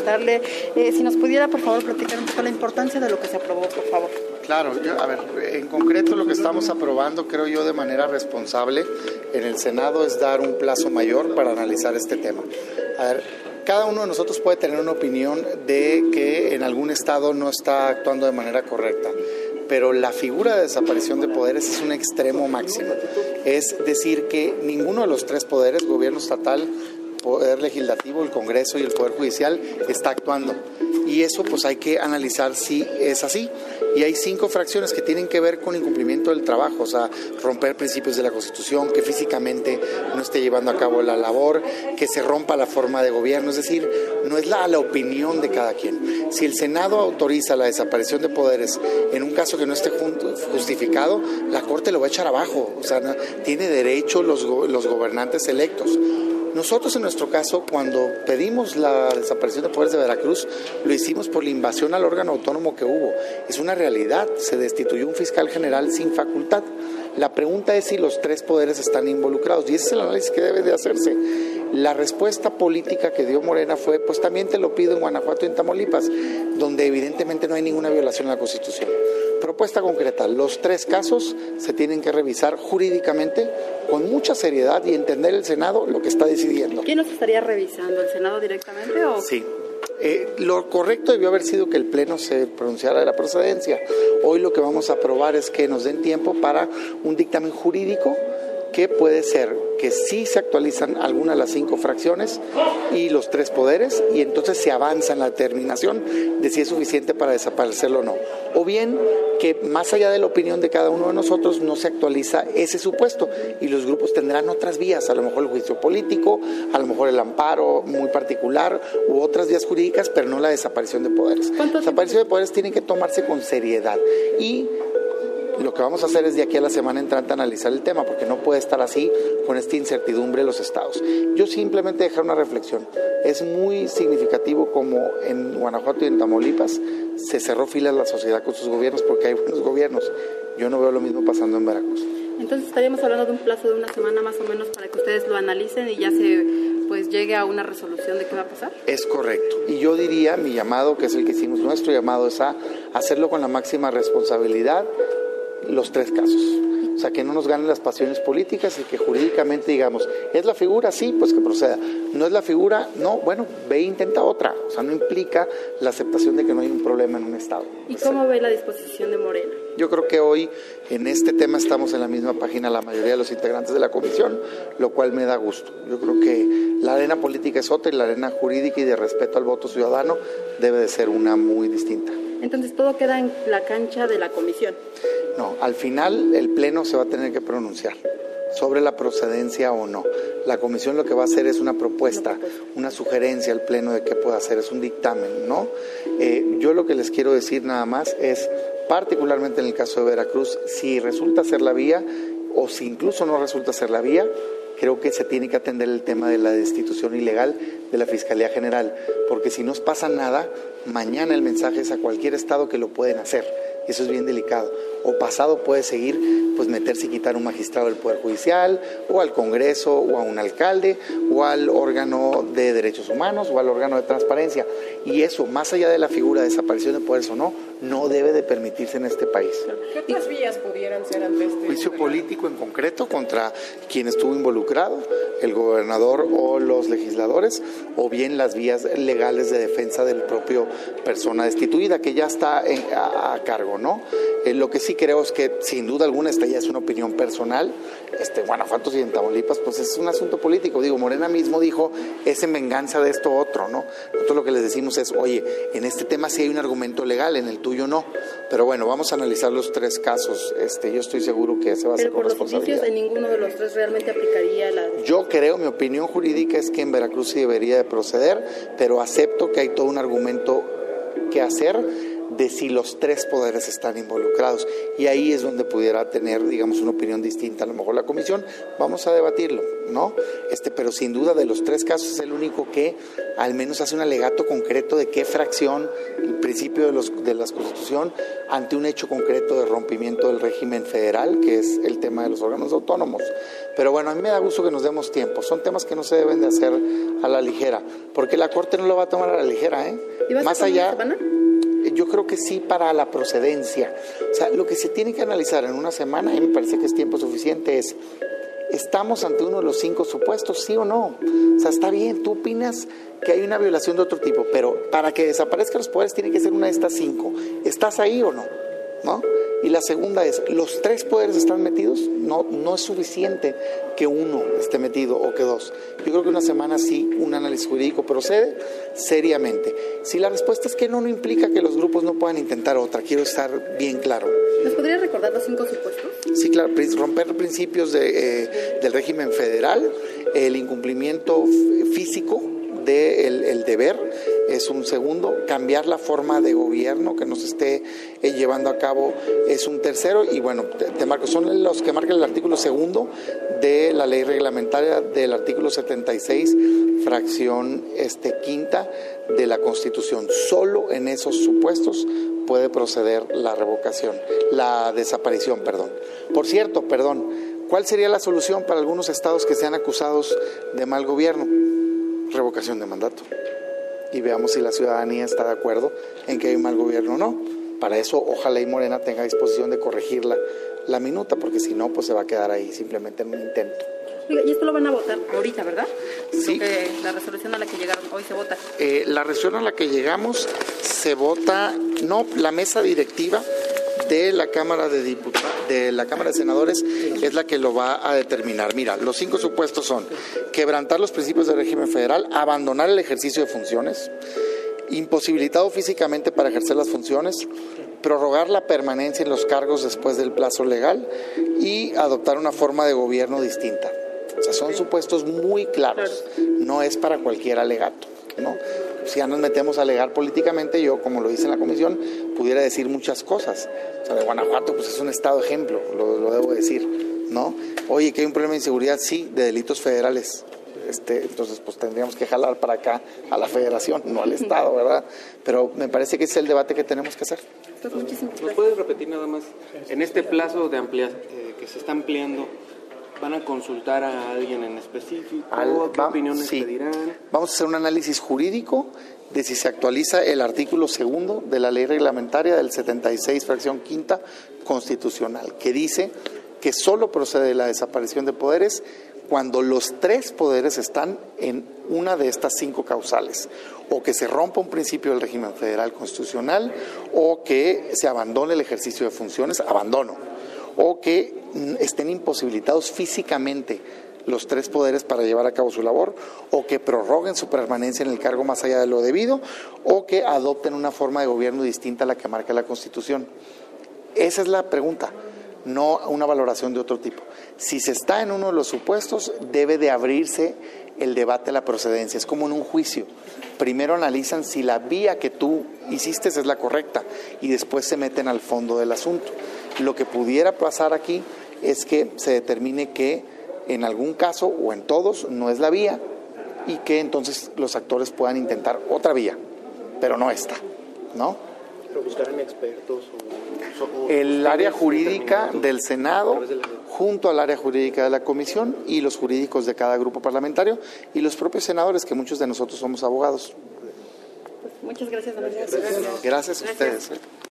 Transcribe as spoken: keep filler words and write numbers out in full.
preguntarle eh, si nos pudiera, por favor, platicar un poco la importancia de lo que se aprobó, por favor. Claro, yo, a ver, en concreto lo que estamos aprobando, creo yo, de manera responsable en el Senado es dar un plazo mayor para analizar este tema. A ver, cada uno de nosotros puede tener una opinión de que en algún estado no está actuando de manera correcta, pero la figura de desaparición de poderes es un extremo máximo. Es decir, que ninguno de los tres poderes, gobierno estatal, poder legislativo, el Congreso y el Poder Judicial, está actuando. Y eso pues hay que analizar si es así. Y hay cinco fracciones que tienen que ver con incumplimiento del trabajo, o sea, romper principios de la Constitución, que físicamente no esté llevando a cabo la labor, que se rompa la forma de gobierno, es decir, no es la, la opinión de cada quien. Si el Senado autoriza la desaparición de poderes en un caso que no esté justificado, la Corte lo va a echar abajo, o sea, tiene derecho los, los gobernantes electos. Nosotros en nuestro caso, cuando pedimos la desaparición de poderes de Veracruz, lo hicimos por la invasión al órgano autónomo que hubo. Es una realidad, se destituyó un fiscal general sin facultad. La pregunta es si los tres poderes están involucrados y ese es el análisis que debe de hacerse. La respuesta política que dio Morena fue, pues también te lo pido en Guanajuato y en Tamaulipas, donde evidentemente no hay ninguna violación a la Constitución. Propuesta concreta, los tres casos se tienen que revisar jurídicamente con mucha seriedad y entender el Senado lo que está decidiendo. ¿Quién los estaría revisando? ¿El Senado directamente o...? Sí. Eh, lo correcto debió haber sido que el Pleno se pronunciara de la procedencia. Hoy lo que vamos a aprobar es que nos den tiempo para un dictamen jurídico que puede ser que sí se actualizan algunas de las cinco fracciones y los tres poderes y entonces se avanza en la determinación de si es suficiente para desaparecerlo o no. O bien que más allá de la opinión de cada uno de nosotros no se actualiza ese supuesto y los grupos tendrán otras vías, a lo mejor el juicio político, a lo mejor el amparo muy particular u otras vías jurídicas, pero no la desaparición de poderes. La desaparición de poderes tiene que tomarse con seriedad y lo que vamos a hacer es de aquí a la semana entrante analizar el tema, porque no puede estar así con esta incertidumbre de los estados. Yo simplemente dejar una reflexión. Es muy significativo como en Guanajuato y en Tamaulipas se cerró filas la sociedad con sus gobiernos porque hay buenos gobiernos. Yo no veo lo mismo pasando en Veracruz. Entonces estaríamos hablando de un plazo de una semana más o menos para que ustedes lo analicen y ya se pues llegue a una resolución de qué va a pasar. Es correcto. Y yo diría, mi llamado, que es el que hicimos, nuestro llamado es a hacerlo con la máxima responsabilidad, los tres casos. O sea, que no nos ganen las pasiones políticas y que jurídicamente digamos, ¿es la figura? Sí, pues que proceda. ¿No es la figura? No, bueno, ve e intenta otra. O sea, no implica la aceptación de que no hay un problema en un estado. ¿Y cómo ve la disposición de Morena? Yo creo que hoy en este tema estamos en la misma página la mayoría de los integrantes de la comisión, lo cual me da gusto. Yo creo que la arena política es otra y la arena jurídica y de respeto al voto ciudadano debe de ser una muy distinta. Entonces todo queda en la cancha de la comisión. No, al final el Pleno se va a tener que pronunciar sobre la procedencia o no. La comisión lo que va a hacer es una propuesta, una sugerencia al Pleno de qué puede hacer, es un dictamen, ¿no? Eh, yo lo que les quiero decir nada más es, particularmente en el caso de Veracruz, si resulta ser la vía o si incluso no resulta ser la vía, creo que se tiene que atender el tema de la destitución ilegal de la Fiscalía General, porque si no pasa nada, mañana el mensaje es a cualquier estado que lo pueden hacer. Eso es bien delicado. O pasado puede seguir, pues meterse y quitar un magistrado del Poder Judicial, o al Congreso, o a un alcalde, o al órgano de derechos humanos, o al órgano de transparencia. Y eso, más allá de la figura de desaparición de poderes o no, no debe de permitirse en este país. ¿Qué otras vías pudieran ser ante este juicio político en concreto contra quien estuvo involucrado, el gobernador o los legisladores, o bien las vías legales de defensa del propio persona destituida, que ya está en, a, a cargo, ¿no? Eh, lo que sí creo es que, sin duda alguna, esta ya es una opinión personal, este, Guanajuato y en Tamaulipas, pues es un asunto político. Digo, Morena mismo dijo, es en venganza de esto otro, ¿no? Nosotros lo que les decimos es, oye, en este tema sí hay un argumento legal, en el tuyo no. Pero bueno, vamos a analizar los tres casos. Este, yo estoy seguro que se va a hacer con responsabilidad. Pero por los indicios, en ninguno de los tres realmente aplicaría la... Yo creo, mi opinión jurídica es que en Veracruz sí debería de proceder, pero acepto que hay todo un argumento que hacer de si los tres poderes están involucrados, y ahí es donde pudiera tener, digamos, una opinión distinta a lo mejor la comisión. Vamos a debatirlo, ¿no? Este, pero sin duda de los tres casos es el único que al menos hace un alegato concreto de qué fracción, el principio de, los, de la Constitución, ante un hecho concreto de rompimiento del régimen federal, que es el tema de los órganos autónomos. Pero bueno, a mí me da gusto que nos demos tiempo. Son temas que no se deben de hacer a la ligera, porque la Corte no lo va a tomar a la ligera, ¿eh? ¿Y va a Más ser allá, una semana? yo creo que sí para la procedencia. O sea, lo que se tiene que analizar en una semana, y me parece que es tiempo suficiente, es, ¿estamos ante uno de los cinco supuestos, sí o no? O sea, está bien, tú opinas que hay una violación de otro tipo, pero para que desaparezcan los poderes tiene que ser una de estas cinco. ¿Estás ahí o no? ¿No? Y la segunda es, ¿los tres poderes están metidos? No, no es suficiente que uno esté metido o que dos. Yo creo que una semana sí, un análisis jurídico procede seriamente. Si la respuesta es que no, no implica que los grupos no puedan intentar otra. Quiero estar bien claro. ¿Nos podría recordar los cinco supuestos? Sí, claro, romper principios de, eh, del régimen federal, el incumplimiento físico del el deber es un segundo, cambiar la forma de gobierno que nos esté eh, llevando a cabo es un tercero, y bueno, te, te marco, son los que marcan el artículo segundo de la ley reglamentaria del artículo setenta y seis, fracción este, quinta de la Constitución. Solo en esos supuestos puede proceder la revocación, la desaparición, perdón. Por cierto, perdón, ¿cuál sería la solución para algunos estados que sean acusados de mal gobierno? Revocación de mandato. Y veamos si la ciudadanía está de acuerdo en que hay un mal gobierno o no. Para eso, ojalá y Morena tenga disposición de corregir la, la minuta, porque si no, pues se va a quedar ahí simplemente en un intento. Y esto lo van a votar ahorita, ¿verdad? Sí. Lo que, la resolución a la que llegaron hoy se vota. Eh, la resolución a la que llegamos se vota, no, la mesa directiva de la Cámara de Diputados, de la Cámara de Senadores es la que lo va a determinar. Mira, los cinco supuestos son quebrantar los principios del régimen federal, abandonar el ejercicio de funciones, imposibilitado físicamente para ejercer las funciones, prorrogar la permanencia en los cargos después del plazo legal y adoptar una forma de gobierno distinta. O sea, son supuestos muy claros, no es para cualquier alegato, ¿no? Si ya nos metemos a alegar políticamente, yo, como lo hice en la comisión, pudiera decir muchas cosas. O sea, de Guanajuato, pues es un estado ejemplo, lo, lo debo decir, ¿no? Oye, que hay un problema de inseguridad, sí, de delitos federales. Este, entonces, pues tendríamos que jalar para acá a la federación, no al estado, ¿verdad? Pero me parece que ese es el debate que tenemos que hacer. ¿Nos puedes repetir nada más? En este plazo de ampliación eh, que se está ampliando, ¿van a consultar a alguien en específico? Al, ¿Qué va, opiniones sí. pedirán? Vamos a hacer un análisis jurídico de si se actualiza el artículo segundo de la ley reglamentaria del setenta y seis, fracción quinta, constitucional, que dice que solo procede la desaparición de poderes cuando los tres poderes están en una de estas cinco causales, o que se rompa un principio del régimen federal constitucional, o que se abandone el ejercicio de funciones, abandono, o que estén imposibilitados físicamente los tres poderes para llevar a cabo su labor, o que prorroguen su permanencia en el cargo más allá de lo debido, o que adopten una forma de gobierno distinta a la que marca la Constitución. Esa es la pregunta, no una valoración de otro tipo. Si se está en uno de los supuestos, debe de abrirse el debate de la procedencia. Es como en un juicio. Primero analizan si la vía que tú hiciste es la correcta y después se meten al fondo del asunto. Lo que pudiera pasar aquí es que se determine que en algún caso o en todos no es la vía y que entonces los actores puedan intentar otra vía, pero no esta, ¿no? ¿Pero buscarán expertos o, o el área jurídica del Senado junto al área jurídica de la Comisión y los jurídicos de cada grupo parlamentario y los propios senadores, que muchos de nosotros somos abogados? Muchas gracias, Ana. Gracias a ustedes.